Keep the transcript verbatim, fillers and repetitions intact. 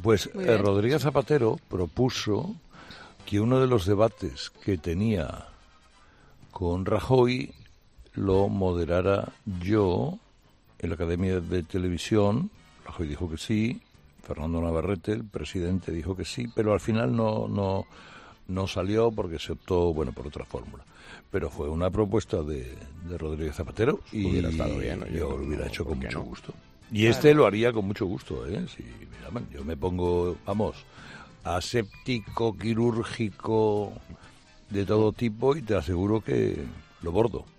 Pues eh, Rodríguez Zapatero propuso que uno de los debates que tenía con Rajoy lo moderara yo en la Academia de Televisión. Rajoy dijo que sí, Fernando Navarrete, el presidente, dijo que sí, pero al final no no no salió porque se optó, bueno, por otra fórmula. Pero fue una propuesta de, de Rodríguez Zapatero y hubiera estado bien, ¿no? yo, yo lo hubiera no, hecho con mucho no? gusto. Y claro. Este lo haría con mucho gusto, ¿eh? Si me llaman, yo me pongo, vamos, aséptico, quirúrgico, de todo tipo y te aseguro que lo bordo.